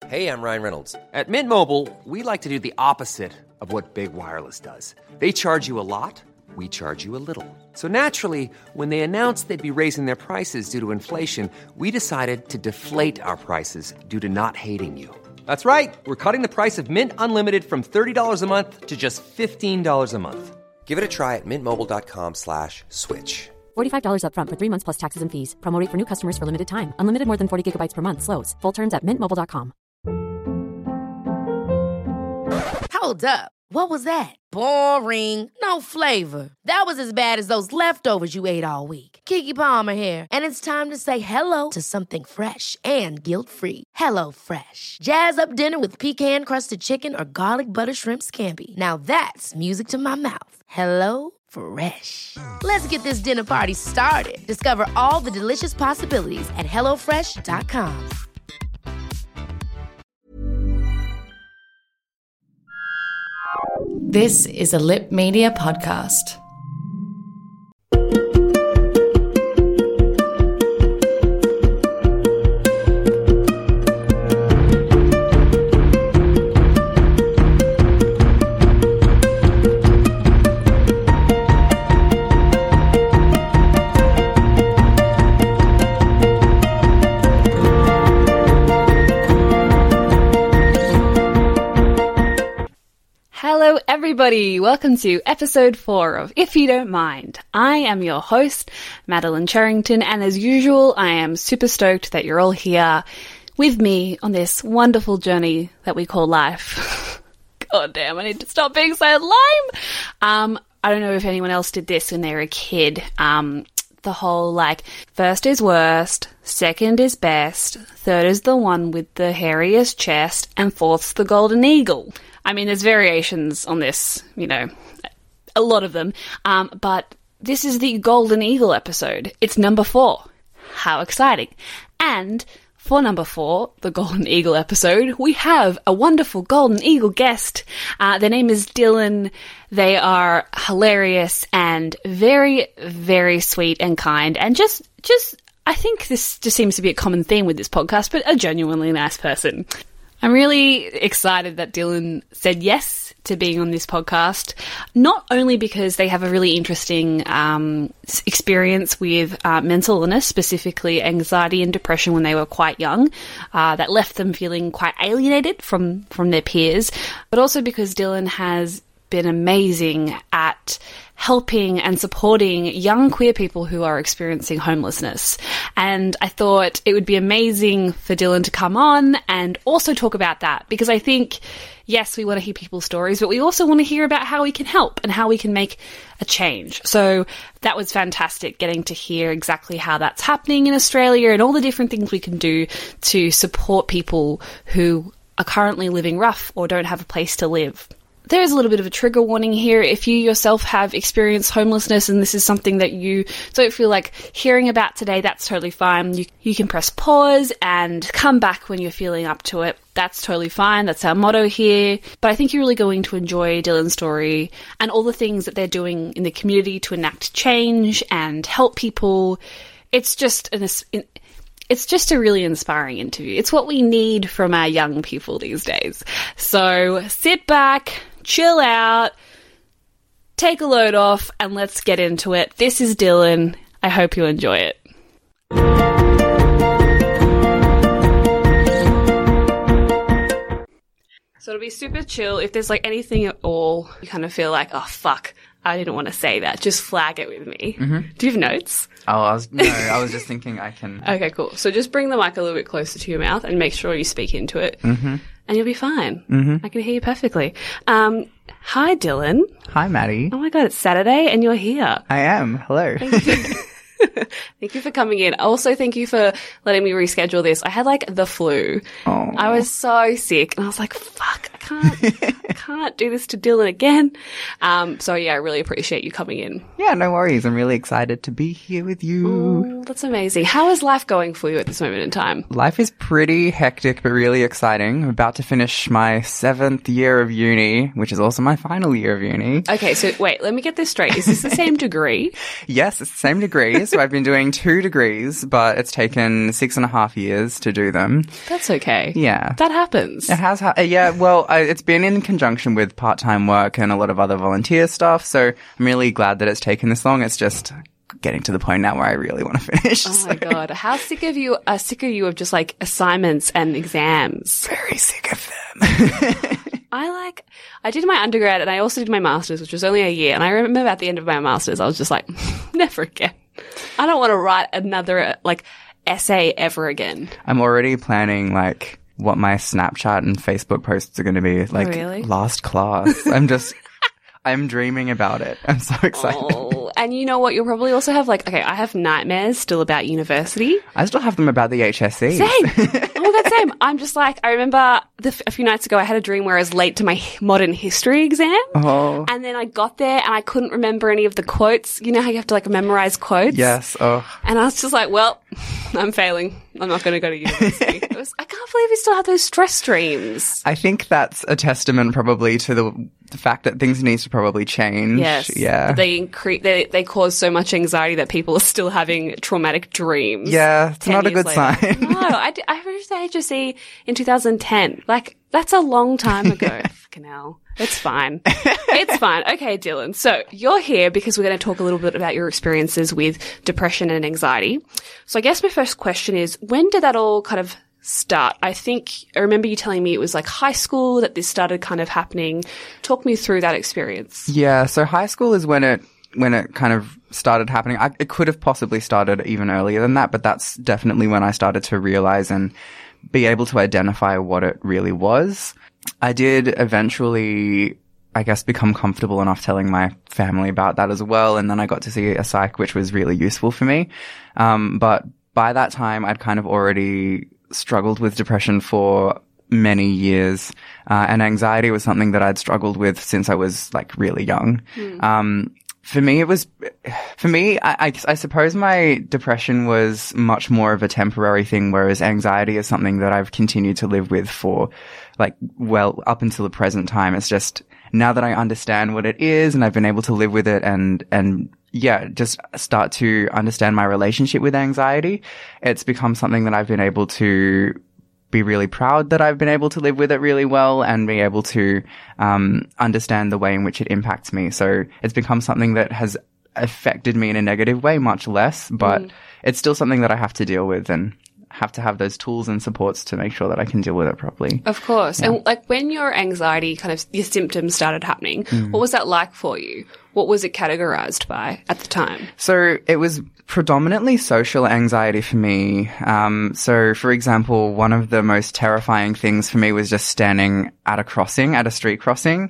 Hey, I'm Ryan Reynolds. At Mint Mobile, we like to do the opposite of what Big Wireless does. They charge you a lot, we charge you a little. So naturally, when they announced they'd be raising their prices due to inflation, we decided to deflate our prices due to not hating you. That's right. We're cutting the price of Mint Unlimited from $30 a month to just $15 a month. Give it a try at mintmobile.com/switch. $45 up front for 3 months plus taxes and fees. Promo rate for new customers for limited time. Unlimited more than 40 gigabytes per month. Slows full terms at mintmobile.com. Hold up. What was that? Boring. No flavor. That was as bad as those leftovers you ate all week. Keke Palmer here. And it's time to say hello to something fresh and guilt-free. Hello Fresh. Jazz up dinner with pecan-crusted chicken or garlic butter shrimp scampi. Now that's music to my mouth. Hello Fresh. Let's get this dinner party started. Discover all the delicious possibilities at hellofresh.com. This is a Lip Media podcast. Hello everybody, welcome to episode 4 of If You Don't Mind. I am your host, Madeline Charrington, and as usual, I am super stoked that you're all here with me on this wonderful journey that we call life. God damn, I need to stop being so lame! I don't know if anyone else did this when they were a kid. The whole, like, first is worst, second is best, third is the one with the hairiest chest, and fourth's the golden eagle. I mean, there's variations on this, you know, a lot of them, but this is the Golden Eagle episode. It's number 4. How exciting. And for number 4, the Golden Eagle episode, we have a wonderful Golden Eagle guest. Their name is Dylan. They are hilarious and very, very sweet and kind, and just I think this just seems to be a common theme with this podcast, but a genuinely nice person. I'm really excited that Dylan said yes to being on this podcast, not only because they have a really interesting experience with mental illness, specifically anxiety and depression when they were quite young, that left them feeling quite alienated from their peers, but also because Dylan has been amazing at helping and supporting young queer people who are experiencing homelessness. And I thought it would be amazing for Dylan to come on and also talk about that, because I think, yes, we want to hear people's stories, but we also want to hear about how we can help and how we can make a change. So that was fantastic, getting to hear exactly how that's happening in Australia and all the different things we can do to support people who are currently living rough or don't have a place to live. There is a little bit of a trigger warning here. If you yourself have experienced homelessness and this is something that you don't feel like hearing about today, that's totally fine. You can press pause and come back when you're feeling up to it. That's totally fine. That's our motto here. But I think you're really going to enjoy Dylan's story and all the things that they're doing in the community to enact change and help people. It's just a really inspiring interview. It's what we need from our young people these days. So sit back, chill out, take a load off, and let's get into it. This is Dylan. I hope you enjoy it. So it'll be super chill. If there's like anything at all, you kind of feel like, oh fuck, I didn't want to say that. Just flag it with me. Mm-hmm. Do you have notes? I was just thinking I can... Okay, cool. So just bring the mic a little bit closer to your mouth and make sure you speak into it. Mm-hmm. And you'll be fine. Mm-hmm. I can hear you perfectly. Hi, Dylan. Hi, Maddie. Oh my God, it's Saturday and you're here. I am. Hello. Thank you for coming in. Also, thank you for letting me reschedule this. I had like the flu. Oh. I was so sick and I was like, fuck, I can't do this to Dylan again. So yeah, I really appreciate you coming in. Yeah, no worries. I'm really excited to be here with you. Oh, that's amazing. How is life going for you at this moment in time? Life is pretty hectic, but really exciting. I'm about to finish my 7th year of uni, which is also my final year of uni. Okay, so wait, let me get this straight. Is this the same degree? Yes, it's the same degree. So I've been doing 2 degrees, but it's taken 6.5 years to do them. That's okay. Yeah. That happens. It has, yeah, well, it's been in conjunction with part-time work and a lot of other volunteer stuff, so I'm really glad that it's taken this long. It's just getting to the point now where I really want to finish. Oh my God. How sick are you of just like assignments and exams? Very sick of them. I did my undergrad and I also did my master's, which was only a year. And I remember at the end of my master's, I was just like, never again. I don't want to write another essay ever again. I'm already planning what my Snapchat and Facebook posts are going to be really? Last class. I'm dreaming about it. I'm so excited. Oh, and you know what? You'll probably also have I have nightmares still about university. I still have them about the HSC. Same. Oh my God, same. I'm just I remember a few nights ago I had a dream where I was late to my modern history exam. Oh. And then I got there and I couldn't remember any of the quotes. You know how you have to memorize quotes? Yes. Oh. And I was just well, I'm failing. I'm not going to go to university. I can't believe we still have those stress dreams. I think that's a testament probably to the fact that things need to probably change. Yes. Yeah. They cause so much anxiety that people are still having traumatic dreams. Yeah. It's not a good sign. No, I finished the HSC in 2010. That's a long time ago. Fucking hell. It's fine. It's fine. Okay, Dylan. So you're here because we're going to talk a little bit about your experiences with depression and anxiety. So I guess my first question is, when did that all kind of start? I remember you telling me it was high school that this started kind of happening. Talk me through that experience. Yeah. So high school is when it kind of started happening. It could have possibly started even earlier than that, but that's definitely when I started to realize and be able to identify what it really was. I did eventually, I guess, become comfortable enough telling my family about that as well. And then I got to see a psych, which was really useful for me. But by that time, I'd kind of already struggled with depression for many years. And anxiety was something that I'd struggled with since I was really young. For me, I suppose my depression was much more of a temporary thing, whereas anxiety is something that I've continued to live with for up until the present time. It's just now that I understand what it is and I've been able to live with it and just start to understand my relationship with anxiety, it's become something that I've been able to be really proud that I've been able to live with it really well and be able to understand the way in which it impacts me. So it's become something that has affected me in a negative way, much less, but it's still something that I have to deal with and have to have those tools and supports to make sure that I can deal with it properly. Of course. Yeah. And when your anxiety your symptoms started happening, what was that like for you? What was it categorized by at the time? So it was predominantly social anxiety for me. So for example, one of the most terrifying things for me was just standing at a street crossing.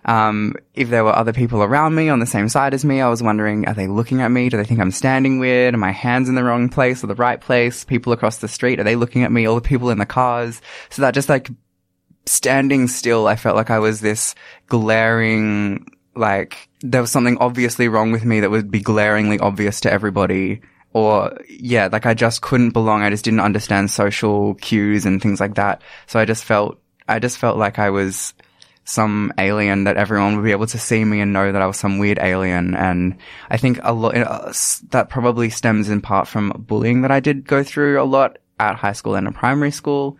If there were other people around me on the same side as me, I was wondering, are they looking at me? Do they think I'm standing weird? Are my hands in the wrong place or the right place? People across the street, are they looking at me? All the people in the cars. So that just standing still, I felt like I was this glaring, there was something obviously wrong with me that would be glaringly obvious to everybody. Or, I just couldn't belong. I just didn't understand social cues and things like that. So I just felt like I was some alien, that everyone would be able to see me and know that I was some weird alien. And I think a lot, that probably stems in part from bullying that I did go through a lot at high school and in primary school.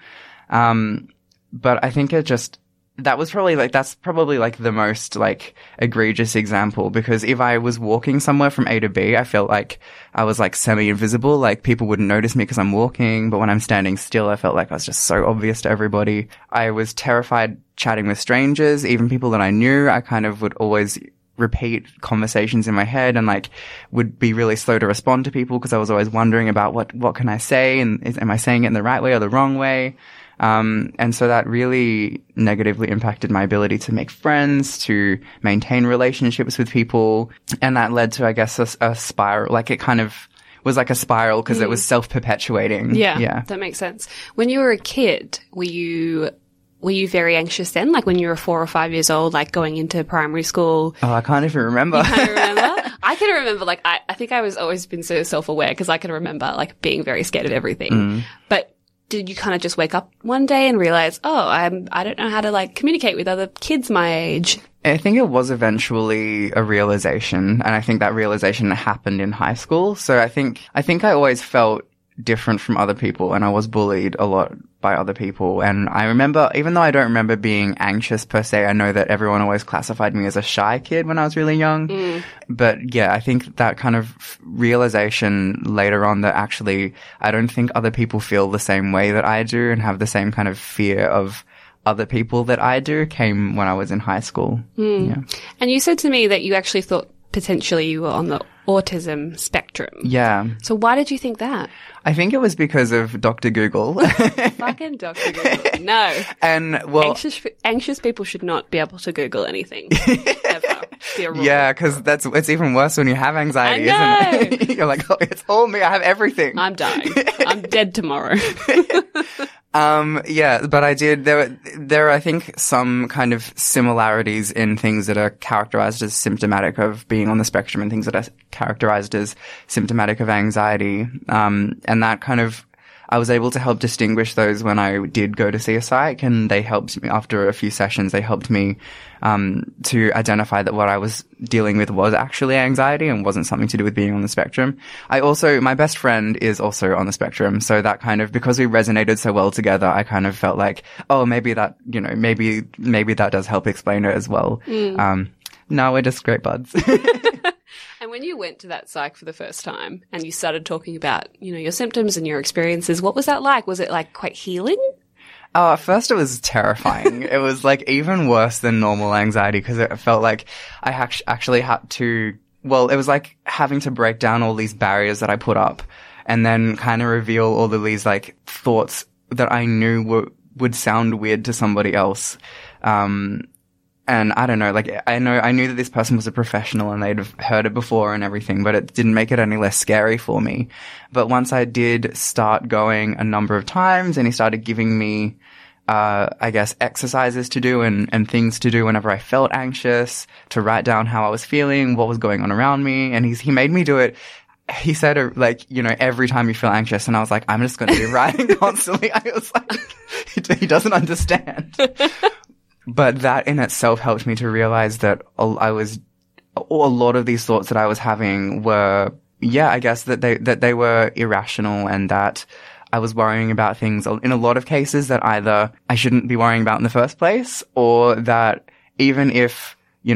But I think that was probably that's probably the most egregious example, because if I was walking somewhere from A to B, I felt like I was semi-invisible, people wouldn't notice me because I'm walking, but when I'm standing still, I felt like I was just so obvious to everybody. I was terrified chatting with strangers, even people that I knew. I kind of would always repeat conversations in my head and would be really slow to respond to people because I was always wondering about what can I say, and am I saying it in the right way or the wrong way? And so that really negatively impacted my ability to make friends, to maintain relationships with people. And that led to, I guess, a spiral. It kind of was like a spiral because it was self-perpetuating. Yeah, that makes sense. When you were a kid, were you were you very anxious then? Like when you were 4 or 5 years old, like going into primary school? Oh, I can't even remember. You can't remember? I can remember, like, I think I was always been so self-aware because I can remember, like, being very scared of everything. But did you kind of just wake up one day and realize, oh, I don't know how to, like, communicate with other kids my age? I think it was eventually a realization, and I think that realization happened in high school. So I think I always felt different from other people, and I was bullied a lot by other people. And I remember, even though I don't remember being anxious per se, I know that everyone always classified me as a shy kid when I was really young. But yeah, I think that kind of realization later on that actually I don't think other people feel the same way that I do and have the same kind of fear of other people that I do came when I was in high school. Yeah. And you said to me that you actually thought potentially you were on the autism spectrum. Yeah. So why did you think that? I think it was because of Dr. Google. Fucking Dr. Google. No. And well, anxious people should not be able to Google anything. Ever. Yeah, because it's even worse when you have anxiety, isn't it? You're like, oh, it's all me. I have everything. I'm dying. I'm dead tomorrow. Yeah, but I did, there are, I think, some kind of similarities in things that are characterized as symptomatic of being on the spectrum and things that are characterized as symptomatic of anxiety. And that kind of, I was able to help distinguish those when I did go to see a psych, and they helped me after a few sessions. They helped me to identify that what I was dealing with was actually anxiety and wasn't something to do with being on the spectrum. My best friend is also on the spectrum, so that kind of, because we resonated so well together, I kind of felt like, oh, maybe that, maybe that does help explain it as well. No, we're just great buds. And when you went to that psych for the first time and you started talking about, your symptoms and your experiences, what was that like? Was it like quite healing? At first it was terrifying. It was like even worse than normal anxiety because it felt like I actually had to, it was like having to break down all these barriers that I put up and then kind of reveal all of these like thoughts that I knew would sound weird to somebody else. And I don't know, like, I knew that this person was a professional and they'd have heard it before and everything, but it didn't make it any less scary for me. But once I did start going a number of times and he started giving me, I guess, exercises to do and things to do whenever I felt anxious, to write down how I was feeling, what was going on around me. And he made me do it. He said, like, every time you feel anxious. And I was like, I'm just going to be writing constantly. I was like, he doesn't understand. But that in itself helped me to realize that a lot of these thoughts that I was having were, I guess that they were irrational and that I was worrying about things in a lot of cases that either I shouldn't be worrying about in the first place, or that even if,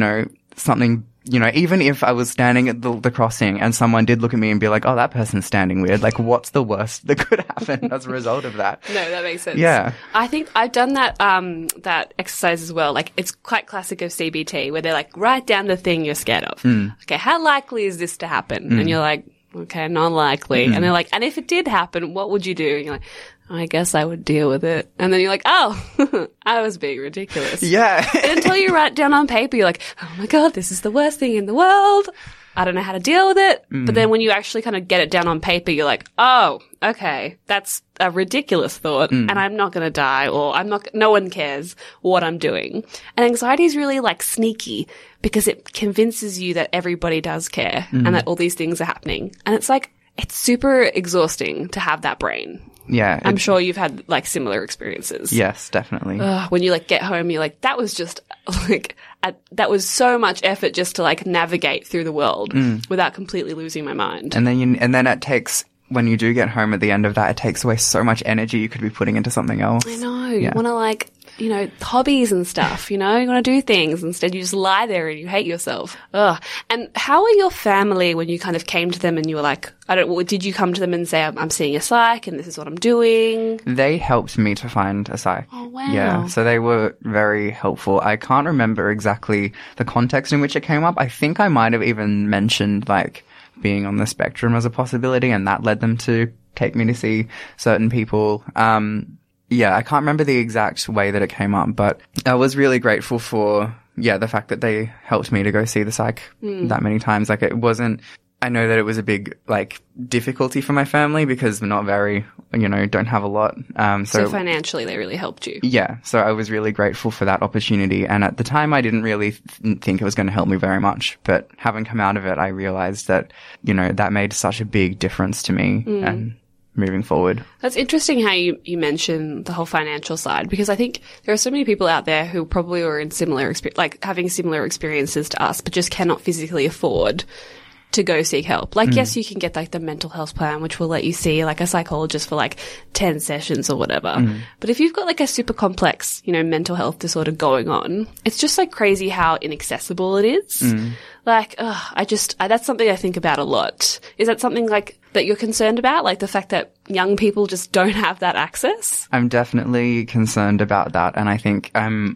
even if I was standing at the crossing and someone did look at me and be like, oh, that person's standing weird, like, what's the worst that could happen as a result of that? No, that makes sense. Yeah. I think I've done that exercise as well. Like, it's quite classic of CBT, where they're like, write down the thing you're scared of. Okay, how likely is this to happen? And you're like, okay, not likely. And they're like, and if it did happen, what would you do? And you're like, I guess I would deal with it. And then you're like, oh, I was being ridiculous. Yeah. And until you write it down on paper, you're like, oh my God, this is the worst thing in the world. I don't know how to deal with it. But then when you actually kind of get it down on paper, you're like, oh, okay, that's a ridiculous thought and I'm not going to die, or no one cares what I'm doing. And anxiety is really like sneaky because it convinces you that everybody does care and that all these things are happening. And it's like, it's super exhausting to have that brain. Yeah. I'm sure you've had like similar experiences. Yes, definitely. When you like get home, you're like, that was just like, that was so much effort just to like navigate through the world without completely losing my mind. And then it takes, when you do get home at the end of that, it takes away so much energy you could be putting into something else. I know. You want to like, hobbies and stuff, you want to do things. Instead, you just lie there and you hate yourself. Ugh. And how were your family when you kind of came to them and you were like, did you come to them and say, I'm seeing a psych and this is what I'm doing? They helped me to find a psych. Oh, wow. Yeah. So they were very helpful. I can't remember exactly the context in which it came up. I think I might have even mentioned like being on the spectrum as a possibility, and that led them to take me to see certain people. I can't remember the exact way that it came up, but I was really grateful for, the fact that they helped me to go see the psych that many times. Like, it wasn't, I know that it was a big, like, difficulty for my family because we're not very, don't have a lot. So financially, they really helped you. Yeah. So I was really grateful for that opportunity. And at the time, I didn't really think it was going to help me very much. But having come out of it, I realized that, that made such a big difference to me and moving forward. That's interesting how you mention the whole financial side, because I think there are so many people out there who probably were in having similar experiences to us, but just cannot physically afford to go seek help. Like, yes, you can get like the mental health plan, which will let you see like a psychologist for like 10 sessions or whatever. But if you've got like a super complex, mental health disorder going on, it's just like crazy how inaccessible it is. Like, that's something I think about a lot. Is that something like that you're concerned about? Like the fact that young people just don't have that access? I'm definitely concerned about that. And I think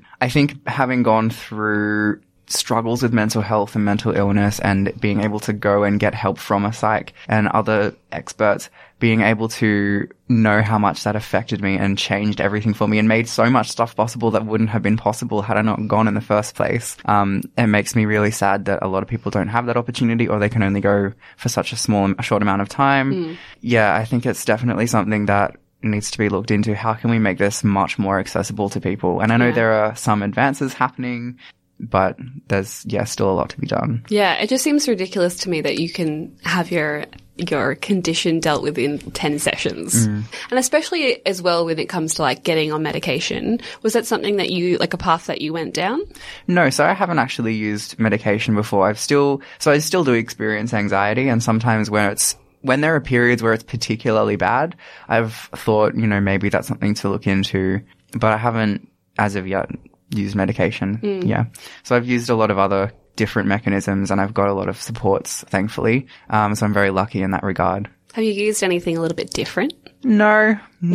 having gone through struggles with mental health and mental illness and being able to go and get help from a psych and other experts, being able to know how much that affected me and changed everything for me and made so much stuff possible that wouldn't have been possible had I not gone in the first place. It makes me really sad that a lot of people don't have that opportunity, or they can only go for such a short amount of time. Yeah, I think it's definitely something that needs to be looked into. How can we make this much more accessible to people? And I know there are some advances happening, but there's, still a lot to be done. Yeah, it just seems ridiculous to me that you can have your condition dealt with in 10 sessions. And especially as well when it comes to like getting on medication. Was that something that a path that you went down? No, so I haven't actually used medication before. I still do experience anxiety, and sometimes when there are periods where it's particularly bad, I've thought, maybe that's something to look into, but I haven't as of yet used medication. Yeah. So I've used a lot of other different mechanisms, and I've got a lot of supports, thankfully. So I'm very lucky in that regard. Have you used anything a little bit different? No.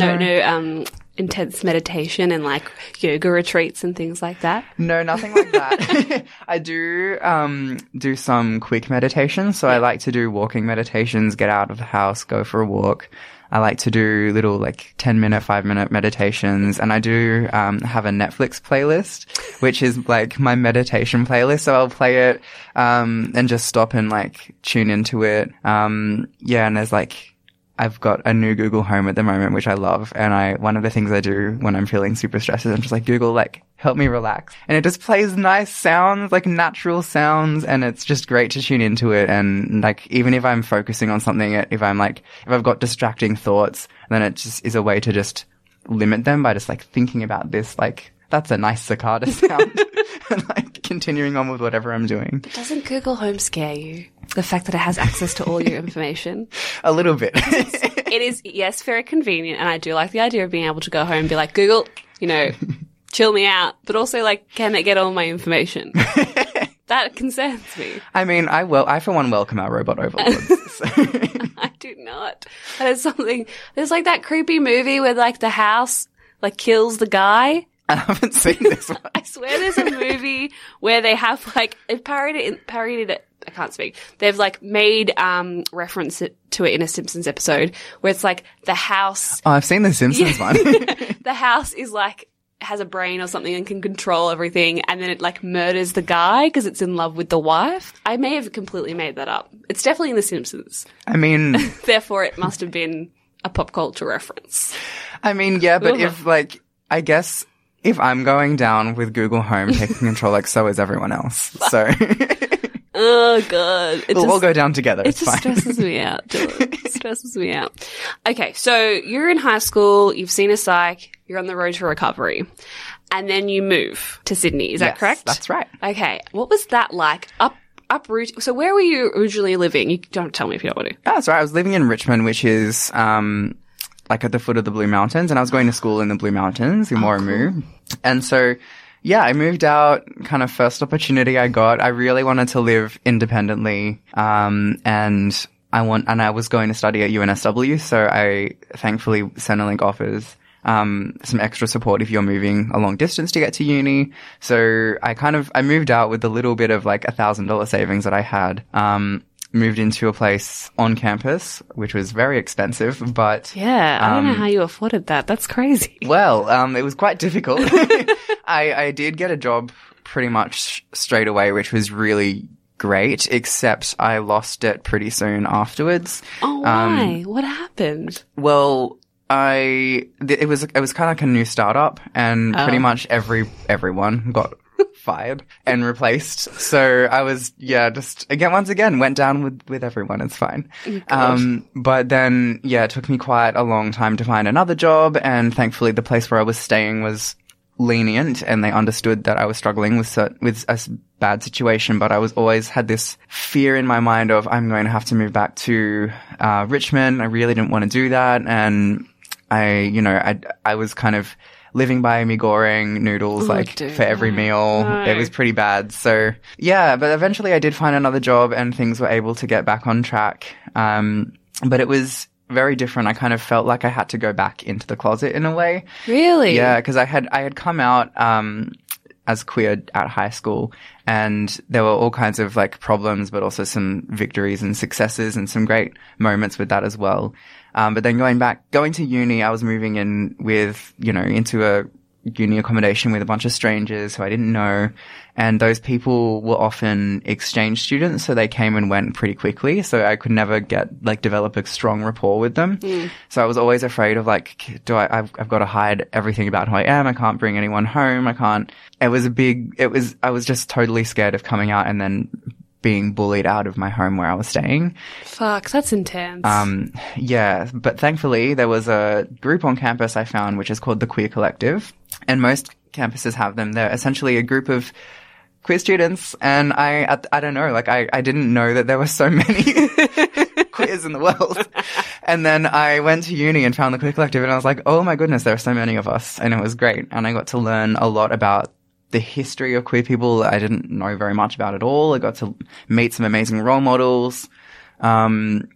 Intense meditation and like yoga retreats and things like that? No, nothing like that. I do some quick meditations. So I like to do walking meditations, get out of the house, go for a walk. I like to do little like 10-minute, 5-minute meditations, and I do have a Netflix playlist, which is like my meditation playlist. So I'll play it and just stop and like tune into it. And there's I've got a new Google Home at the moment, which I love. And one of the things I do when I'm feeling super stressed is I'm just like, Google, like, help me relax. And it just plays nice sounds, like natural sounds. And it's just great to tune into it. And like, even if I'm focusing on something, if I've got distracting thoughts, then it just is a way to just limit them by just like thinking about this, like, that's a nice cicada sound. And like continuing on with whatever I'm doing. Doesn't Google Home scare you? The fact that it has access to all your information? A little bit. It is, yes, very convenient. And I do like the idea of being able to go home and be like, Google, chill me out. But also like, can it get all my information? That concerns me. I mean, I for one welcome our robot overlords. So. I do not. That is something, there's like that creepy movie where like the house like kills the guy. I haven't seen this one. I swear there's a movie where they have like, they've parodied it. I can't speak. They've like made reference to it in a Simpsons episode where it's like the house. Oh, I've seen the Simpsons one. The house is like, has a brain or something and can control everything, and then it like murders the guy because it's in love with the wife. I may have completely made that up. It's definitely in the Simpsons. I mean. Therefore, it must have been a pop culture reference. I mean, yeah, but I guess if I'm going down with Google Home taking control, like, so is everyone else. So. Oh, God. We'll all go down together. It's fine. It stresses me out. It stresses me out. Okay, so you're in high school, you've seen a psych, you're on the road to recovery, and then you move to Sydney. Is that correct? That's right. Okay. What was that like? Uproot. So where were you originally living? You don't tell me if you don't want to. That's right. I was living in Richmond, which is like at the foot of the Blue Mountains, and I was going to school in the Blue Mountains in Warramoo. Cool. And so, yeah, I moved out, kind of first opportunity I got. I really wanted to live independently, and I was going to study at UNSW, so thankfully Centrelink offers some extra support if you're moving a long distance to get to uni. So I moved out with a little bit of like $1,000 savings that I had. Moved into a place on campus, which was very expensive, but... Yeah, I don't know how you afforded that. That's crazy. Well, it was quite difficult. I did get a job pretty much straight away, which was really great, except I lost it pretty soon afterwards. Oh, why? What happened? Well, it was kind of like a new startup, and pretty much everyone got fired and replaced. So I was, just once again went down with everyone. It's fine. But then, it took me quite a long time to find another job, and thankfully the place where I was staying was lenient, and they understood that I was struggling with a bad situation, but I was always had this fear in my mind of I'm going to have to move back to Richmond. I really didn't want to do that, and I was kind of living by me goreng noodles for every meal. No. It was pretty bad. So but eventually I did find another job and things were able to get back on track. But it was very different. I kind of felt like I had to go back into the closet in a way. Really? Yeah, because I had come out as queer at high school, and there were all kinds of like problems, but also some victories and successes and some great moments with that as well. But then going to uni, I was moving in with, into a uni accommodation with a bunch of strangers who I didn't know. And those people were often exchange students, so they came and went pretty quickly. So I could never develop a strong rapport with them. So I was always afraid of I've got to hide everything about who I am. I can't bring anyone home. I was just totally scared of coming out and then being bullied out of my home where I was staying. Fuck, that's intense. But thankfully there was a group on campus I found which is called the Queer Collective, and most campuses have them. They're essentially a group of queer students, and I don't know, I didn't know that there were so many queers in the world. And then I went to uni and found the Queer Collective, and I was like, oh my goodness, there are so many of us, and it was great. And I got to learn a lot about the history of queer people I didn't know very much about at all. I got to meet some amazing role models. And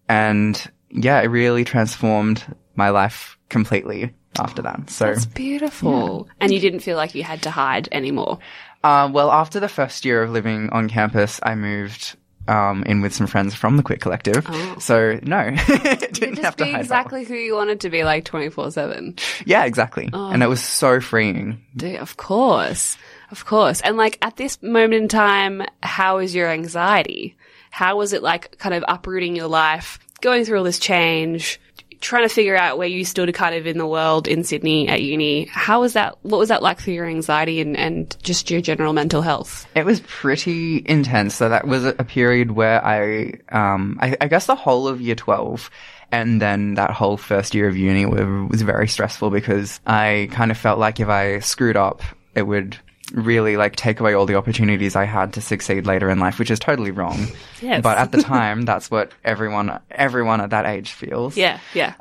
it really transformed my life completely after that. So that's beautiful. Yeah. And you didn't feel like you had to hide anymore? Well, after the first year of living on campus, I moved in with some friends from the Queer Collective. Oh. So no, didn't have to hide exactly who you wanted to be 24/7. Yeah, exactly. Oh. And it was so freeing. Dude, of course. And at this moment in time, how is your anxiety? How was it kind of uprooting your life, going through all this change, trying to figure out where you stood kind of in the world in Sydney at uni? How was that? What was that like for your anxiety and just your general mental health? It was pretty intense. So that was a period where I guess the whole of year 12 and then that whole first year of uni was very stressful, because I kind of felt like if I screwed up, it would really take away all the opportunities I had to succeed later in life, which is totally wrong. Yes. But at the time, that's what everyone at that age feels. Yeah.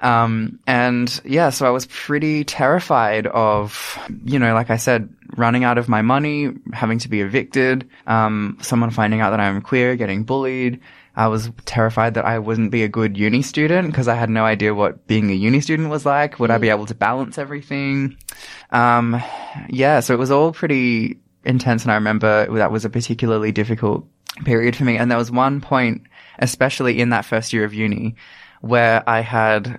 So I was pretty terrified of, like I said, running out of my money, having to be evicted, someone finding out that I'm queer, getting bullied. I was terrified that I wouldn't be a good uni student because I had no idea what being a uni student was like. Would I be able to balance everything? So it was all pretty intense, and I remember that was a particularly difficult period for me. And there was one point, especially in that first year of uni, where I had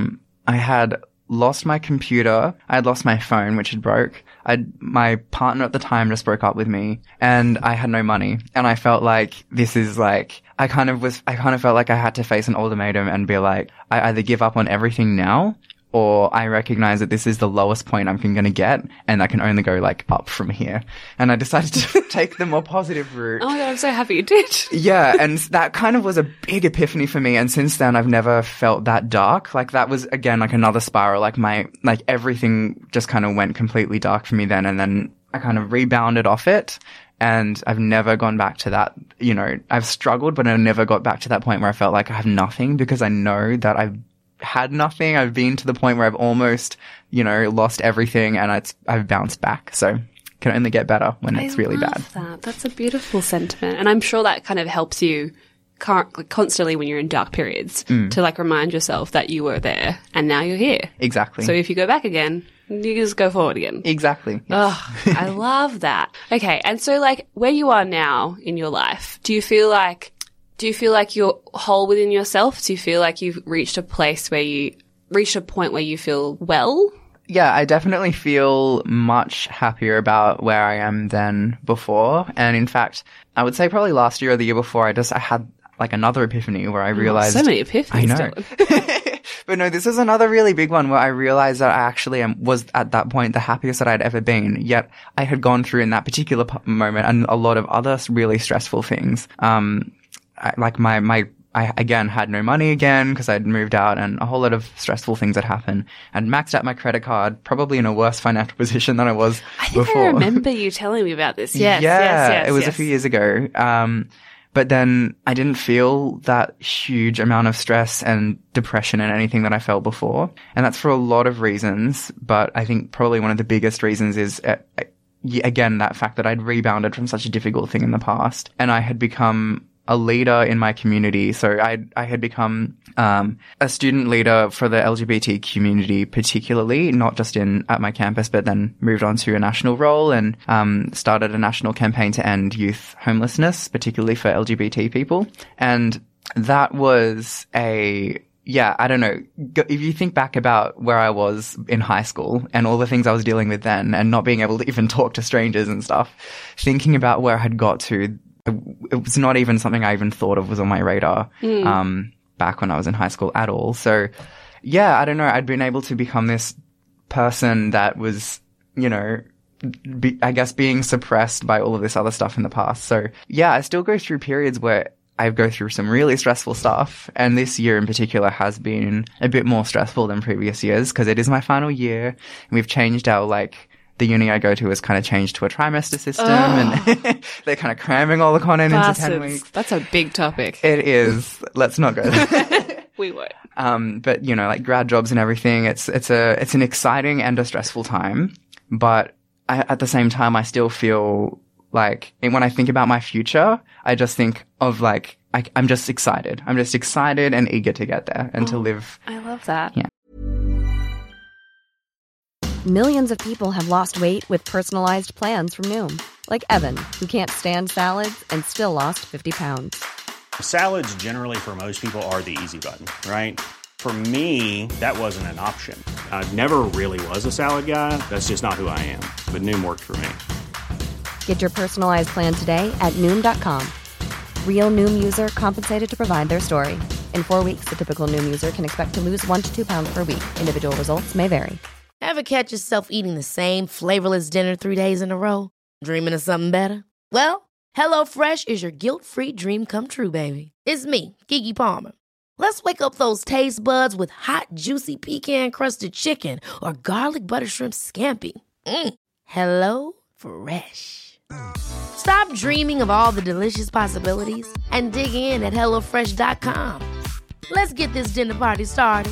lost my computer. I had lost my phone, which had broke. My partner at the time just broke up with me, and I had no money. And I felt like this is I kind of felt like I had to face an ultimatum and be like, I either give up on everything now, or I recognize that this is the lowest point I'm going to get, and I can only go up from here. And I decided to take the more positive route. Oh my God, I'm so happy you did. Yeah, and that kind of was a big epiphany for me. And since then, I've never felt that dark. That was again another spiral. Everything just kind of went completely dark for me then, and then I kind of rebounded off it. And I've never gone back to that. I've struggled, but I never got back to that point where I felt like I have nothing, because I know that I've had nothing. I've been to the point where I've almost, lost everything, and I've bounced back. So can only get better when it's really bad. That's a beautiful sentiment. And I'm sure that kind of helps you constantly when you're in dark periods to remind yourself that you were there and now you're here. Exactly. So if you go back again, you just go forward again. Exactly. Yes. Oh, I love that. Okay. And so where you are now in your life, do you feel like you're whole within yourself? Do you feel like you've reached a point where you feel well? Yeah, I definitely feel much happier about where I am than before. And in fact, I would say probably last year or the year before, I had like another epiphany where I realized... So many epiphanies. I know. But no, this was another really big one where I realized that I actually was at that point the happiest that I'd ever been. Yet I had gone through in that particular moment and a lot of other really stressful things. I again had no money again because I'd moved out, and a whole lot of stressful things had happened. I'd maxed out my credit card, probably in a worse financial position than I was before. I remember you telling me about this. Yes, it was a few years ago. But then I didn't feel that huge amount of stress and depression and anything that I felt before. And that's for a lot of reasons. But I think probably one of the biggest reasons is, again, that fact that I'd rebounded from such a difficult thing in the past. And I had become a leader in my community. So I had become a student leader for the LGBT community, particularly, not just at my campus, but then moved on to a national role and started a national campaign to end youth homelessness, particularly for LGBT people. And that was I don't know. If you think back about where I was in high school and all the things I was dealing with then and not being able to even talk to strangers and stuff, thinking about where I had got to, it was not even something I even thought of was on my radar back when I was in high school at all. So, yeah, I don't know. I'd been able to become this person that was, I guess being suppressed by all of this other stuff in the past. So, yeah, I still go through periods where I go through some really stressful stuff. And this year in particular has been a bit more stressful than previous years because it is my final year. And we've changed our, the uni I go to has kind of changed to a trimester system and they're kind of cramming all the content into 10 weeks. That's a big topic. It is. Let's not go there. We won't. But grad jobs and everything, it's an exciting and a stressful time. But at the same time, I still feel like when I think about my future, I just think of I'm just excited. I'm just excited and eager to get there and to live. I love that. Yeah. Millions of people have lost weight with personalized plans from Noom. Like Evan, who can't stand salads and still lost 50 pounds. Salads generally for most people are the easy button, right? For me, that wasn't an option. I never really was a salad guy. That's just not who I am. But Noom worked for me. Get your personalized plan today at Noom.com. Real Noom user compensated to provide their story. In 4 weeks, the typical Noom user can expect to lose 1 to 2 pounds per week. Individual results may vary. Ever catch yourself eating the same flavorless dinner 3 days in a row? Dreaming of something better? Well, HelloFresh is your guilt-free dream come true, baby. It's me, Keke Palmer. Let's wake up those taste buds with hot, juicy pecan-crusted chicken or garlic butter shrimp scampi. HelloFresh. Stop dreaming of all the delicious possibilities and dig in at HelloFresh.com. Let's get this dinner party started.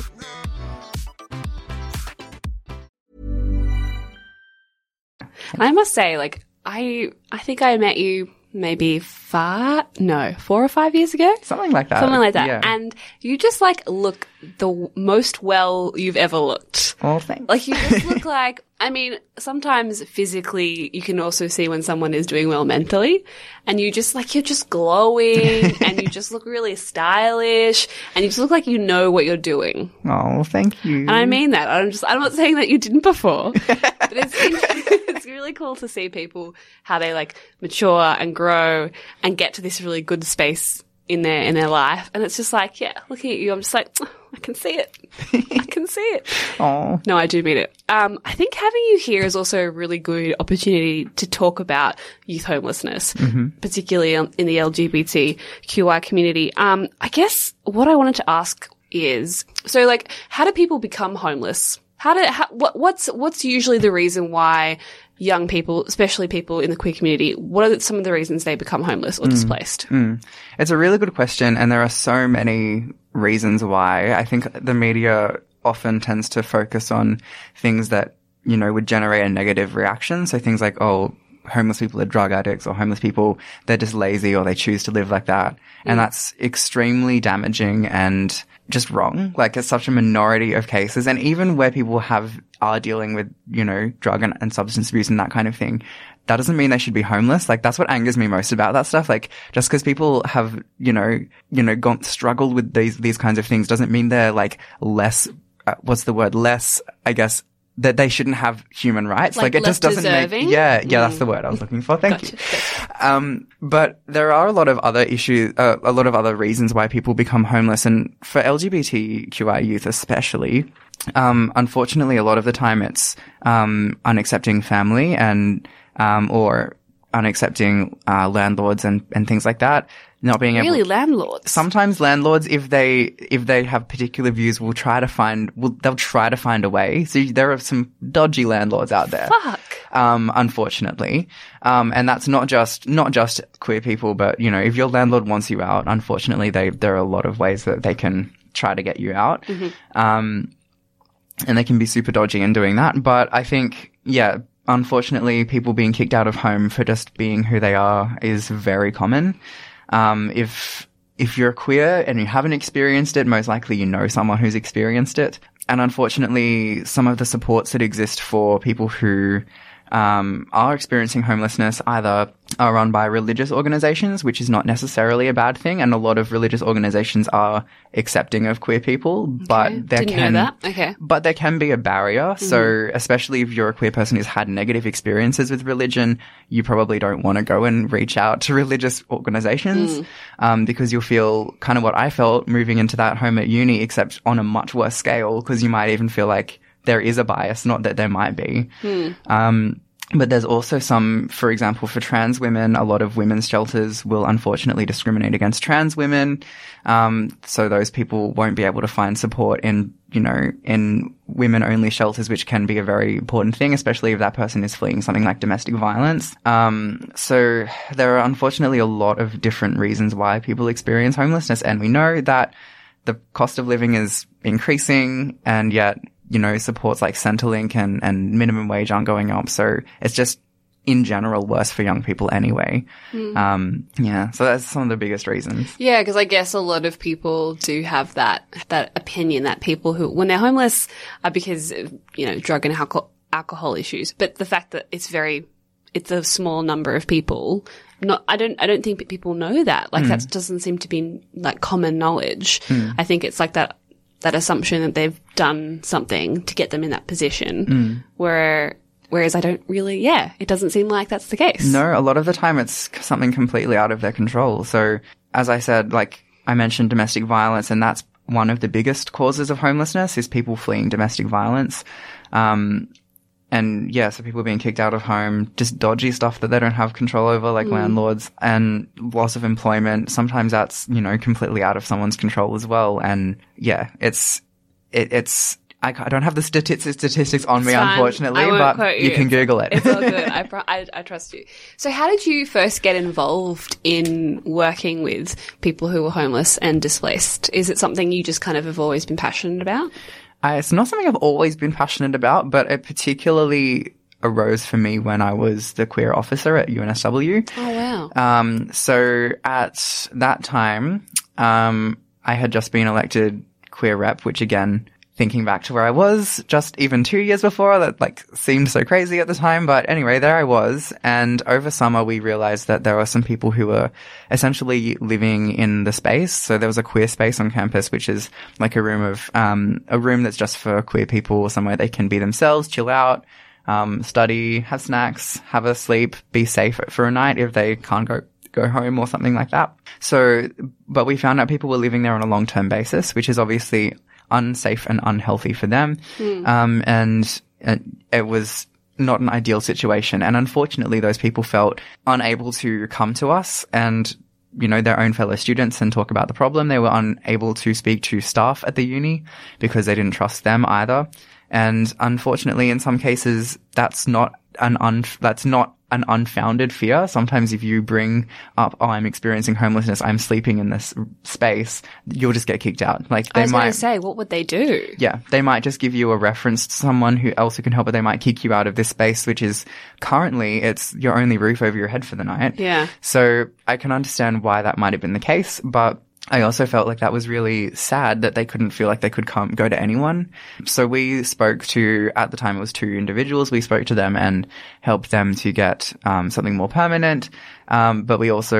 I must say, I think I met you maybe 4 or 5 years ago. Something like that. Yeah. And you just look the most well you've ever looked. Oh, thanks. You just look sometimes physically you can also see when someone is doing well mentally, and you just you're just glowing and you just look really stylish and you just look like you know what you're doing. Oh, thank you. And I mean that. I'm not saying that you didn't before, but it's really cool to see people how they mature and grow and get to this really good space in their life. And it's just looking at you, I'm just I can see it. I can see it. Oh. No, I do mean it. I think having you here is also a really good opportunity to talk about youth homelessness, particularly in the LGBTQI community. I guess what I wanted to ask is, so how do people become homeless? What's usually the reason why young people, especially people in the queer community, what are some of the reasons they become homeless or displaced? It's a really good question, and there are so many reasons why. I think the media often tends to focus on things that, would generate a negative reaction. So things like, homeless people are drug addicts, or homeless people, they're just lazy, or they choose to live like that. And that's extremely damaging and just wrong. It's such a minority of cases. And even where people are dealing with, drug and substance abuse and that kind of thing, that doesn't mean they should be homeless. That's what angers me most about that stuff. Just because people have, struggled with these kinds of things doesn't mean they're less, less, I guess, that they shouldn't have human rights. Like it less just doesn't deserving? make, yeah, that's the word I was looking for. Thank you. But there are a lot of other issues, a lot of other reasons why people become homeless. And for LGBTQI youth especially, unfortunately, a lot of the time it's, unaccepting family and, or unaccepting, landlords and things like that. Not being Really, able. landlords? Sometimes landlords, if they have particular views, they'll try to find a way. So there are some dodgy landlords out there. Fuck. Unfortunately. And that's not just queer people, but, you know, if your landlord wants you out, unfortunately, there are a lot of ways that they can try to get you out. And they can be super dodgy in doing that. But I think, yeah, unfortunately, people being kicked out of home for just being who they are is very common. If you're queer and you haven't experienced it, most likely you know someone who's experienced it. And unfortunately, some of the supports that exist for people who are experiencing homelessness either are run by religious organizations, which is not necessarily a bad thing. And a lot of religious organizations are accepting of queer people, but there can be a barrier. So especially if you're a queer person who's had negative experiences with religion, you probably don't want to go and reach out to religious organizations, because you'll feel kind of what I felt moving into that home at uni, except on a much worse scale, because you might even feel like there is a bias, not that there might be. But there's also some, for example, for trans women, a lot of women's shelters will unfortunately discriminate against trans women. So those people won't be able to find support in women only shelters, which can be a very important thing, especially if that person is fleeing something like domestic violence. So there are unfortunately a lot of different reasons why people experience homelessness. And we know that the cost of living is increasing, and yet, you know, supports like Centrelink and minimum wage aren't going up. So it's just in general worse for young people anyway. So that's some of the biggest reasons. Yeah, because I guess a lot of people do have that opinion that people who, when they're homeless, are because of, you know, drug and alcohol issues. But the fact that it's a small number of people. I don't think people know that. Like that doesn't seem to be like common knowledge. I think it's like that assumption that they've done something to get them in that position. Whereas I don't really, it doesn't seem like that's the case. No, a lot of the time it's something completely out of their control. So as I said, like I mentioned domestic violence, and that's one of the biggest causes of homelessness is people fleeing domestic violence. And yeah, so people being kicked out of home, just dodgy stuff that they don't have control over, like landlords, and loss of employment. Sometimes that's, you know, completely out of someone's control as well. And yeah, I don't have the statistics on me, unfortunately, but you can Google it. It's all good. I trust you. So how did you first get involved in working with people who were homeless and displaced? Is it something you just kind of have always been passionate about? It's not something I've always been passionate about, but it particularly arose for me when I was the queer officer at UNSW. Oh, wow. So at that time, I had just been elected queer rep, which again, thinking back to where I was just even 2 years before, that like seemed so crazy at the time. But anyway, there I was. And over summer, we realized that there were some people who were essentially living in the space. So there was a queer space on campus, which is like a room that's just for queer people, somewhere they can be themselves, chill out, study, have snacks, have a sleep, be safe for a night if they can't go home or something like that. So, but we found out people were living there on a long-term basis, which is obviously unsafe and unhealthy for them. And it was not an ideal situation. And unfortunately, those people felt unable to come to us and, you know, their own fellow students and talk about the problem. They were unable to speak to staff at the uni because they didn't trust them either. And unfortunately, in some cases, that's not an unfounded fear. Sometimes if you bring up, oh, I'm experiencing homelessness, I'm sleeping in this space, you'll just get kicked out. Like they might say, what would they do? Yeah, they might just give you a reference to someone else who can help, but they might kick you out of this space, which is currently it's your only roof over your head for the night. Yeah. So I can understand why that might have been the case, but I also felt like that was really sad that they couldn't feel like they could go to anyone. So we spoke to, at the time it was 2 individuals, we spoke to them and helped them to get something more permanent. But we also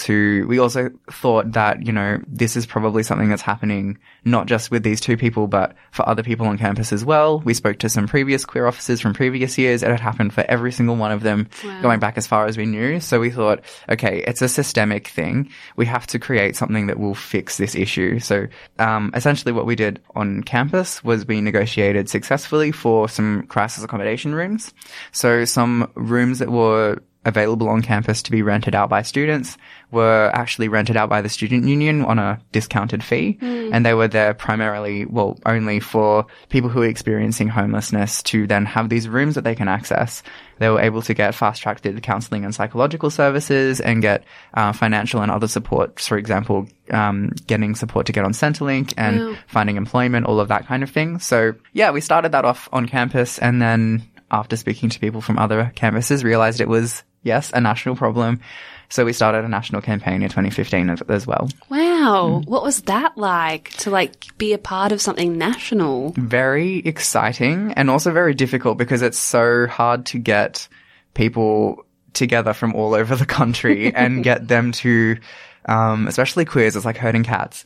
thought that, you know, this is probably something that's happening not just with these 2 people, but for other people on campus as well. We spoke to some previous queer officers from previous years. It had happened for every single one of them, going back as far as we knew. So we thought, okay, it's a systemic thing. We have to create something that will fix this issue. So essentially what we did on campus was we negotiated successfully for some crisis accommodation rooms. So some rooms that were available on campus to be rented out by students were actually rented out by the student union on a discounted fee. And they were there primarily, only for people who are experiencing homelessness to then have these rooms that they can access. They were able to get fast-tracked through the counselling and psychological services and get financial and other support, for example, getting support to get on Centrelink and finding employment, all of that kind of thing. So, yeah, we started that off on campus, and then after speaking to people from other campuses, realised it was, yes, a national problem. So we started a national campaign in 2015 as well. Wow. What was that like to be a part of something national? Very exciting and also very difficult because it's so hard to get people together from all over the country and get them to, especially queers, it's like herding cats,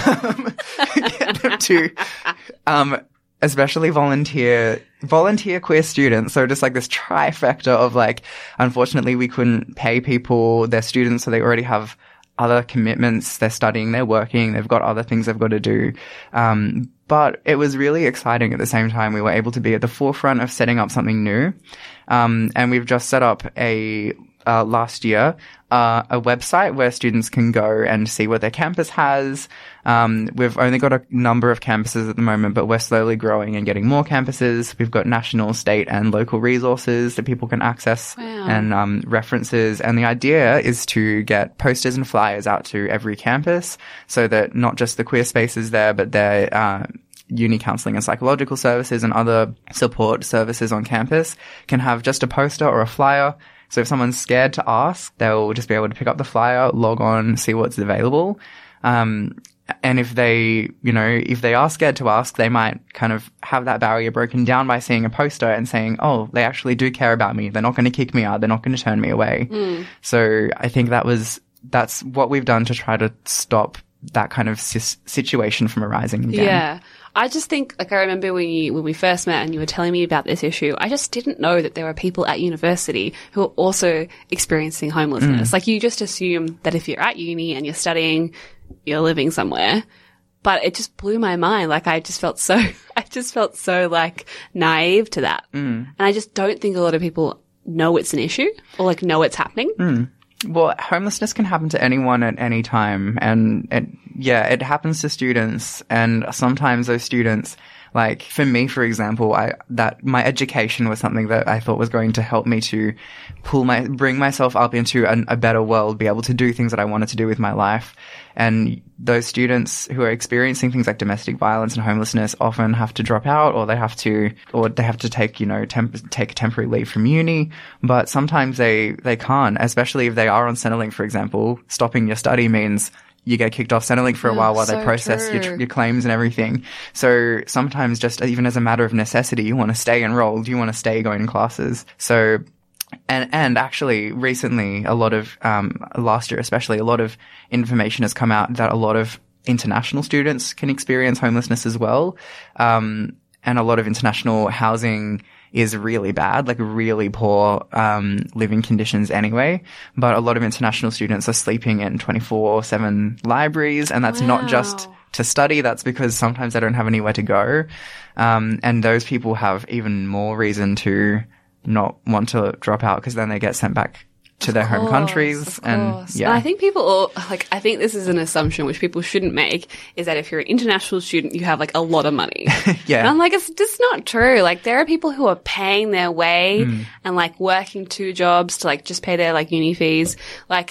get them to, especially volunteer queer students. So just like this trifecta of unfortunately we couldn't pay people. They're students, so they already have other commitments. They're studying, they're working, they've got other things they've got to do. But it was really exciting at the same time. We were able to be at the forefront of setting up something new. And we've just set up last year, a website where students can go and see what their campus has. We've only got a number of campuses at the moment, but we're slowly growing and getting more campuses. We've got national, state, and local resources that people can access and references. And the idea is to get posters and flyers out to every campus so that not just the queer spaces there, but their uni counselling and psychological services and other support services on campus can have just a poster or a flyer. So if someone's scared to ask, they'll just be able to pick up the flyer, log on, see what's available. And if they are scared to ask, they might kind of have that barrier broken down by seeing a poster and saying, oh, they actually do care about me. They're not going to kick me out. They're not going to turn me away. So I think that's what we've done to try to stop that kind of situation from arising again. Yeah. I just think, I remember when we first met and you were telling me about this issue, I just didn't know that there were people at university who are also experiencing homelessness. You just assume that if you're at uni and you're studying, you're living somewhere. But it just blew my mind. I just felt so naive to that. And I just don't think a lot of people know it's an issue or know it's happening. Well, homelessness can happen to anyone at any time. And it happens to students. And sometimes those students, for me, for example, my education was something that I thought was going to help me to bring myself up into a better world, be able to do things that I wanted to do with my life. And those students who are experiencing things like domestic violence and homelessness often have to drop out, or they have to take, take a temporary leave from uni. But sometimes they can't, especially if they are on Centrelink, for example. Stopping your study means you get kicked off Centrelink for a while they process your claims and everything. So sometimes just even as a matter of necessity, you want to stay enrolled, you want to stay going to classes. So, and actually recently a lot of, last year especially, a lot of information has come out that a lot of international students can experience homelessness as well. And a lot of international housing is really bad, really poor living conditions anyway. But a lot of international students are sleeping in 24/7 libraries, and that's not just to study. That's because sometimes they don't have anywhere to go. And those people have even more reason to not want to drop out because then they get sent back to their home countries. And yeah, I think people I think this is an assumption which people shouldn't make, is that if you're an international student, you have a lot of money. Yeah. And I'm it's just not true. There are people who are paying their way and working 2 jobs to just pay their uni fees.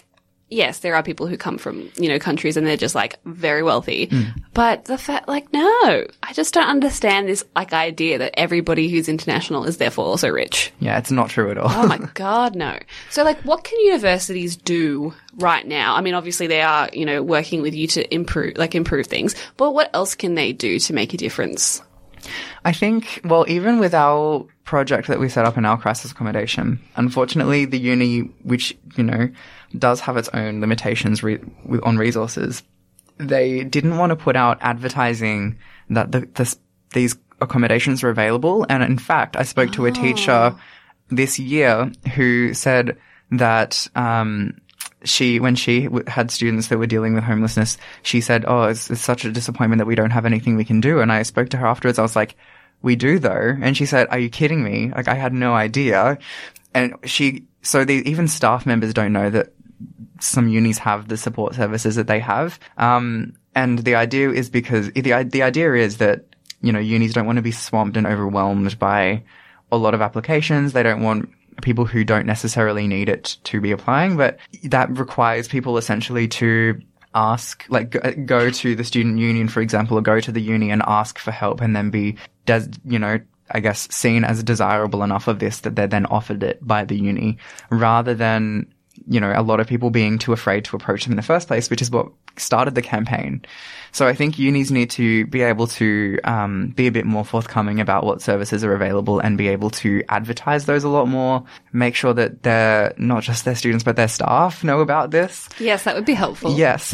yes, there are people who come from, countries and they're just like very wealthy. But the fact, like, no, I just don't understand this like idea that everybody who's international is therefore also rich. Yeah, it's not true at all. Oh my God, no. So like, what can universities do right now? I mean, obviously they are, working with you to improve things, but what else can they do to make a difference? I think, well, even with our project that we set up in our crisis accommodation, unfortunately, the uni, which, does have its own limitations on resources, they didn't want to put out advertising that these accommodations are available. And in fact, I spoke to a teacher this year who said that when she had students that were dealing with homelessness, she said, it's such a disappointment that we don't have anything we can do. And I spoke to her afterwards. I was like, we do though. And she said, are you kidding me? Like, I had no idea. And even staff members don't know that some unis have the support services that they have. And the idea is because the idea is that, unis don't want to be swamped and overwhelmed by a lot of applications. They don't want people who don't necessarily need it to be applying, but that requires people essentially to ask, like, go to the student union, for example, or go to the uni and ask for help and then be, I guess, seen as desirable enough of this that they're then offered it by the uni, rather than, a lot of people being too afraid to approach them in the first place, which is what started the campaign. So I think unis need to be able to be a bit more forthcoming about what services are available and be able to advertise those a lot more, make sure that they're not just their students but their staff know about this. Yes, that would be helpful. Yes.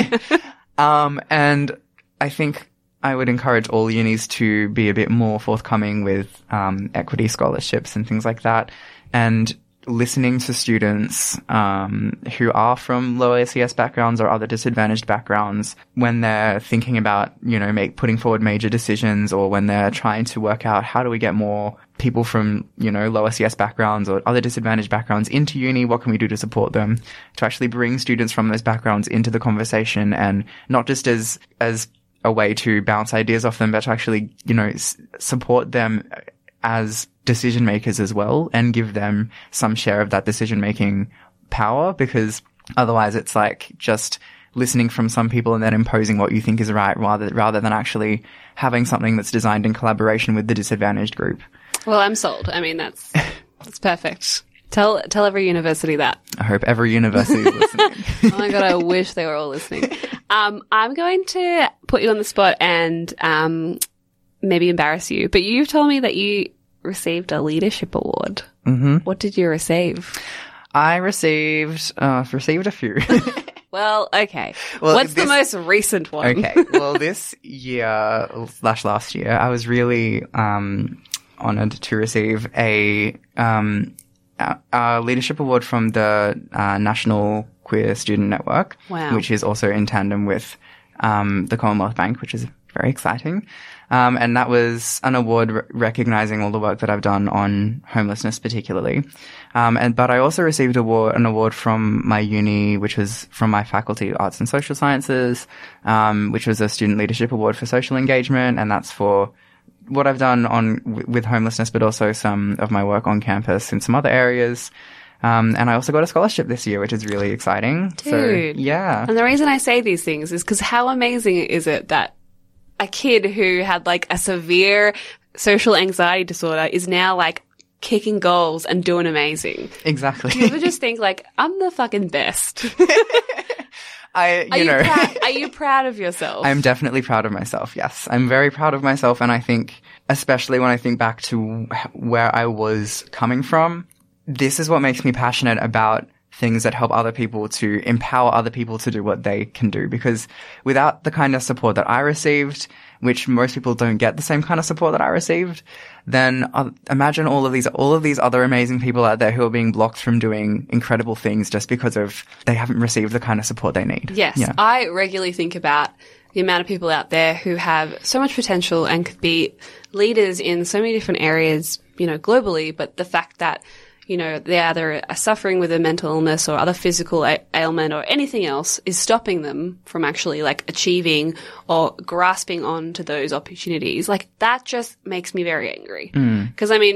And I think I would encourage all unis to be a bit more forthcoming with equity scholarships and things like that, and listening to students who are from low ACS backgrounds or other disadvantaged backgrounds when they're thinking about, putting forward major decisions, or when they're trying to work out how do we get more people from, low ACS backgrounds or other disadvantaged backgrounds into uni, what can we do to support them, to actually bring students from those backgrounds into the conversation, and not just as a way to bounce ideas off them, but to actually, support them as decision makers as well, and give them some share of that decision making power, because otherwise it's like just listening from some people and then imposing what you think is right, rather than actually having something that's designed in collaboration with the disadvantaged group. Well, I'm sold. I mean, that's perfect. Tell every university that. I hope every university is listening. Oh my God, I wish they were all listening. I'm going to put you on the spot and maybe embarrass you, but you've told me that you received a leadership award. Mm-hmm. What did you receive? I received a few. Well, okay. What's the most recent one? Okay. Well, this year / last year, I was really honored to receive a leadership award from the National Queer Student Network, wow, which is also in tandem with the Commonwealth Bank, which is very exciting. And that was an award recognizing all the work that I've done on homelessness particularly. But I also received an award from my uni, which was from my faculty of Arts and Social Sciences, which was a Student Leadership Award for Social Engagement. And that's for what I've done with homelessness, but also some of my work on campus in some other areas. And I also got a scholarship this year, which is really exciting. Dude. So, yeah. And the reason I say these things is because how amazing is it that a kid who had like a severe social anxiety disorder is now like kicking goals and doing amazing. Exactly. Do you ever just think like, I'm the fucking best? Are you proud of yourself? I'm definitely proud of myself, yes. I'm very proud of myself, and I think, especially when I think back to where I was coming from, this is what makes me passionate about things that help other people, to empower other people to do what they can do. Because without the kind of support that I received, which most people don't get the same kind of support that I received, then imagine all of these other amazing people out there who are being blocked from doing incredible things just because of they haven't received the kind of support they need. Yes. Yeah. I regularly think about the amount of people out there who have so much potential and could be leaders in so many different areas, globally, but the fact that they either are suffering with a mental illness or other physical ailment or anything else is stopping them from actually like achieving or grasping onto those opportunities. Like that just makes me very angry. Because I mean,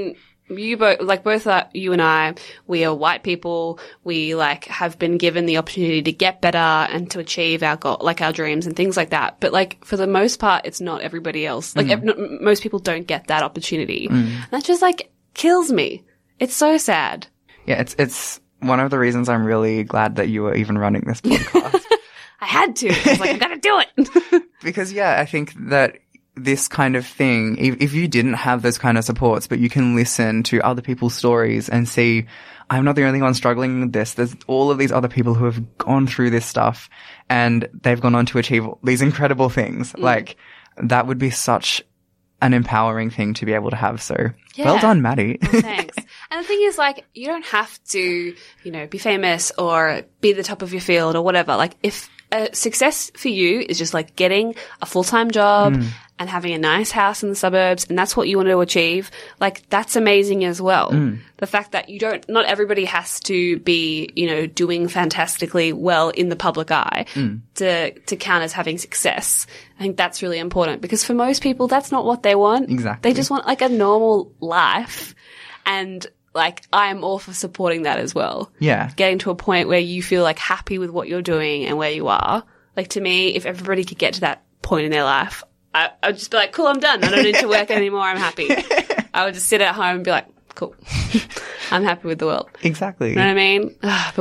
you both you and I, we are white people. We like have been given the opportunity to get better and to achieve our goal, like our dreams and things like that. But like for the most part, it's not everybody else. Like most people don't get that opportunity. And that just like kills me. It's so sad. Yeah, it's one of the reasons I'm really glad that you were even running this podcast. I had to. I was like, I gotta do it. Because I think that this kind of thing, if you didn't have those kind of supports, but you can listen to other people's stories and see, I'm not the only one struggling with this. There's all of these other people who have gone through this stuff and they've gone on to achieve these incredible things. Like, that would be such an empowering thing to be able to have. So, well done, Maddie. Well, thanks. And the thing is, like, you don't have to, be famous or be the top of your field or whatever. Like, if success for you is just like getting a full-time job and having a nice house in the suburbs, and that's what you want to achieve, like, that's amazing as well. The fact that not everybody has to be, doing fantastically well in the public eye to count as having success. I think that's really important because for most people, that's not what they want. Exactly. They just want like a normal life. And like, I'm all for supporting that as well. Yeah. Getting to a point where you feel like happy with what you're doing and where you are. Like, to me, if everybody could get to that point in their life, I'd just be like, cool, I'm done. I don't need to work anymore. I'm happy. I would just sit at home and be like, cool. I'm happy with the world. Exactly. You know what I mean?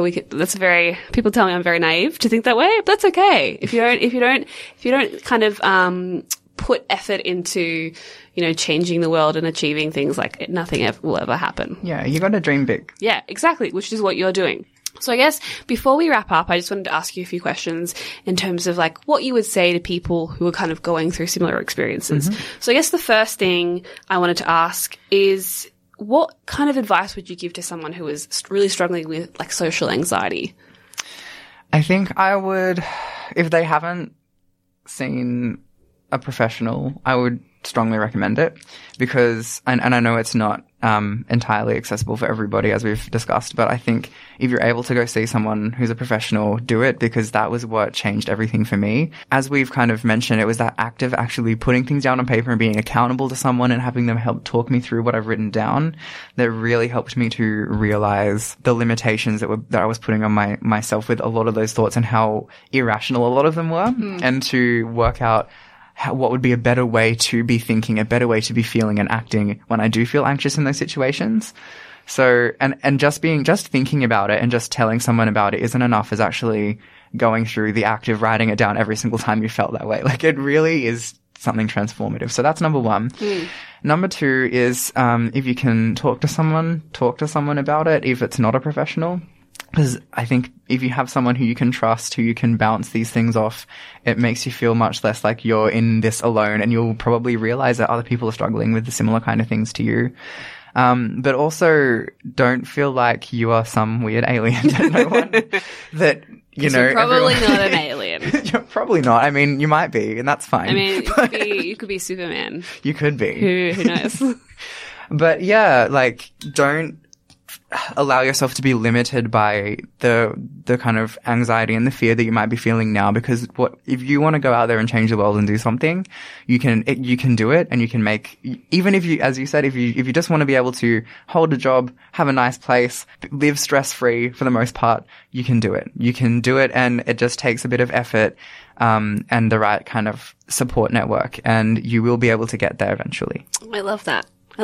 But people tell me I'm very naive to think that way, but that's okay. If you don't kind of, put effort into, changing the world and achieving things, like nothing will ever happen. Yeah. You got to dream big. Yeah, exactly. Which is what you're doing. So I guess before we wrap up, I just wanted to ask you a few questions in terms of like what you would say to people who are kind of going through similar experiences. So I guess the first thing I wanted to ask is, what kind of advice would you give to someone who is really struggling with like social anxiety? I think I would, if they haven't seen a professional, I would strongly recommend it because, and I know it's not entirely accessible for everybody as we've discussed, but I think if you're able to go see someone who's a professional, do it because that was what changed everything for me. As we've kind of mentioned, it was that act of actually putting things down on paper and being accountable to someone and having them help talk me through what I've written down that really helped me to realize the limitations that I was putting on myself with a lot of those thoughts and how irrational a lot of them were, and to work out what would be a better way to be thinking, a better way to be feeling and acting when I do feel anxious in those situations. So, and just thinking about it and just telling someone about it isn't enough as actually going through the act of writing it down every single time you felt that way. Like, it really is something transformative. So that's number one. Number two is, if you can talk to someone about it, if it's not a professional. Because I think if you have someone who you can trust, who you can bounce these things off, it makes you feel much less like you're in this alone, and you'll probably realize that other people are struggling with the similar kind of things to you. But also don't feel like you are some weird alien to no one that, you're probably not an alien. You're probably not. I mean, you might be, and that's fine. I mean, you could be Superman. You could be. Who knows? But yeah, like, don't allow yourself to be limited by the kind of anxiety and the fear that you might be feeling now, because if you want to go out there and change the world and do something, you can do it, and you can make, even if you, as you said, if you just want to be able to hold a job, have a nice place, live stress free for the most part, you can do it. You can do it, and it just takes a bit of effort, and the right kind of support network, and you will be able to get there eventually. I love that.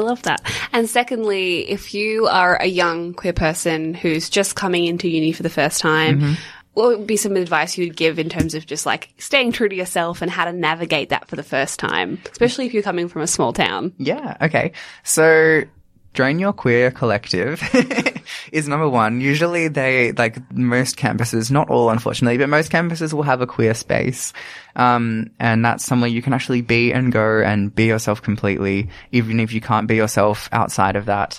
And secondly, if you are a young queer person who's just coming into uni for the first time, what would be some advice you would give in terms of just like staying true to yourself and how to navigate that for the first time, especially if you're coming from a small town? Yeah. Okay. So join your queer collective is number one. Usually like most campuses, not all unfortunately, but most campuses will have a queer space. And that's somewhere you can actually be and go and be yourself completely, even if you can't be yourself outside of that.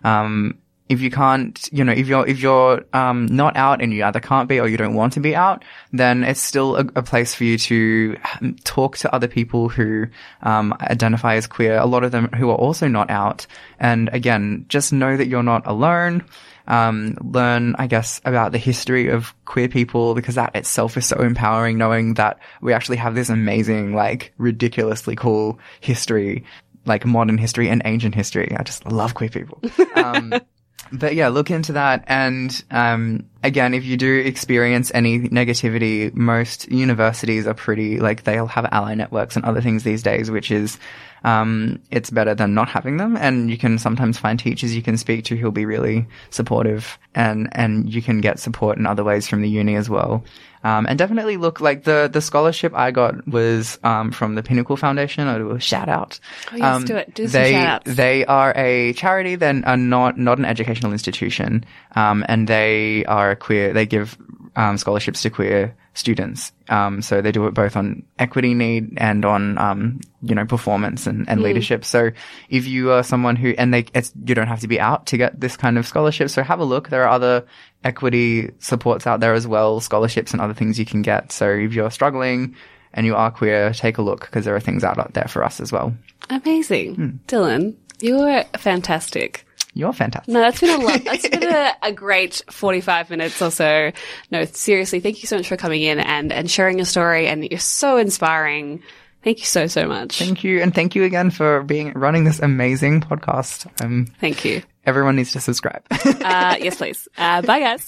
If you can't, if you're not out and you either can't be or you don't want to be out, then it's still a place for you to talk to other people who identify as queer, a lot of them who are also not out. And again, just know that you're not alone. Learn, I guess, about the history of queer people, because that itself is so empowering, knowing that we actually have this amazing, like, ridiculously cool history. like modern history and ancient history. I just love queer people. But yeah, look into that. And, again, if you do experience any negativity, most universities are pretty, like, they'll have ally networks and other things these days, which is, it's better than not having them. And you can sometimes find teachers you can speak to who'll be really supportive, and you can get support in other ways from the uni as well. And definitely look, like the scholarship I got was, from the Pinnacle Foundation. I'll do a shout out. Oh, yes, do it. Do some shout outs. They are a charity, then are not an educational institution. And they are queer, they give, scholarships to queer students. So they do it both on equity need and on, performance and leadership. So if you are someone who, you don't have to be out to get this kind of scholarship. So have a look. There are other equity supports out there as well, scholarships and other things you can get. So if you're struggling and you are queer, take a look, because there are things out there for us as well. Amazing. Dylan, you're fantastic. You're fantastic. No, that's been a lot. That's been a great 45 minutes or so. No, seriously, thank you so much for coming in and sharing your story. And you're so inspiring. Thank you so, so much. Thank you. And thank you again for running this amazing podcast. Thank you. Everyone needs to subscribe. Yes, please. Bye, guys.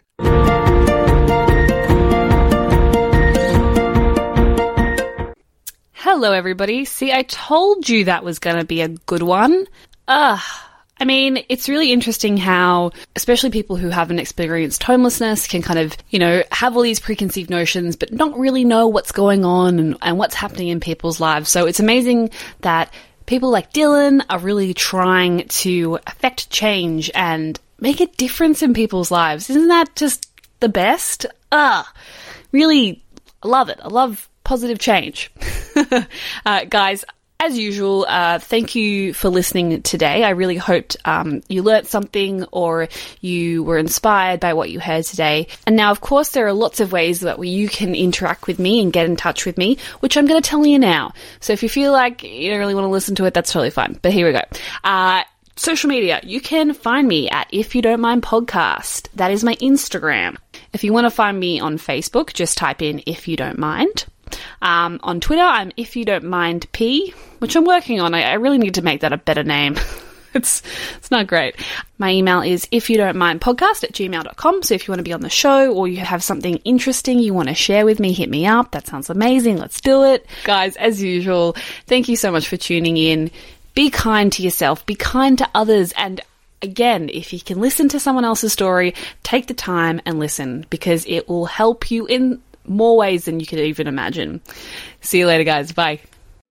Hello, everybody. See, I told you that was going to be a good one. I mean, it's really interesting how, especially people who haven't experienced homelessness can kind of, have all these preconceived notions, but not really know what's going on and what's happening in people's lives. So it's amazing that people like Dylan are really trying to affect change and make a difference in people's lives. Isn't that just the best? Really, I love it. I love positive change. Guys, as usual, thank you for listening today. I really hoped you learnt something or you were inspired by what you heard today. And now, of course, there are lots of ways that you can interact with me and get in touch with me, which I'm going to tell you now. So if you feel like you don't really want to listen to it, that's totally fine. But here we go. Social media. You can find me at If You Don't Mind Podcast. That is my Instagram. If you want to find me on Facebook, just type in If You Don't Mind. On Twitter, I'm If You Don't Mind P, which I'm working on. I really need to make that a better name. It's not great. My email is ifyoudon'tmindpodcast@gmail.com. So if you want to be on the show or you have something interesting you want to share with me, hit me up. That sounds amazing. Let's do it. Guys, as usual, thank you so much for tuning in. Be kind to yourself. Be kind to others. And again, if you can listen to someone else's story, take the time and listen, because it will help you in more ways than you could even imagine. See you later, guys. Bye.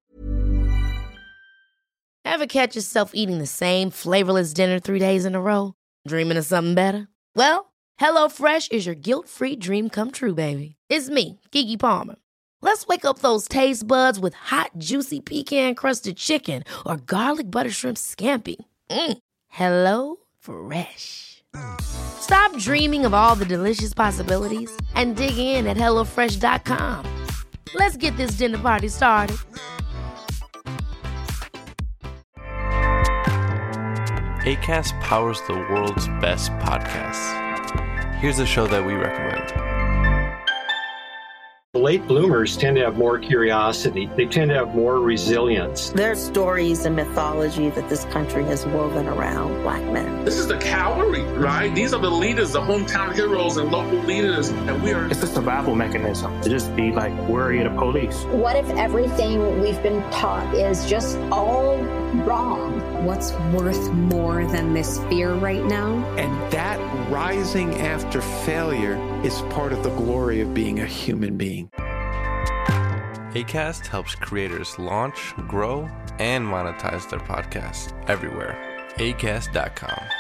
Ever catch yourself eating the same flavorless dinner 3 days in a row? Dreaming of something better? Well, HelloFresh is your guilt-free dream come true, baby. It's me, Keke Palmer. Let's wake up those taste buds with hot, juicy pecan-crusted chicken or garlic butter shrimp scampi. Hello Fresh. Stop dreaming of all the delicious possibilities and dig in at HelloFresh.com. Let's get this dinner party started. Acast powers the world's best podcasts. Here's a show that we recommend. Late bloomers tend to have more curiosity. They tend to have more resilience. There's stories and mythology that this country has woven around Black men. This is the cavalry, right? These are the leaders, the hometown heroes and local leaders. And we are... It's a survival mechanism to just be like worried of police. What if everything we've been taught is just all wrong? What's worth more than this fear right now? And that rising after failure is part of the glory of being a human being. Acast helps creators launch, grow, and monetize their podcasts everywhere. Acast.com.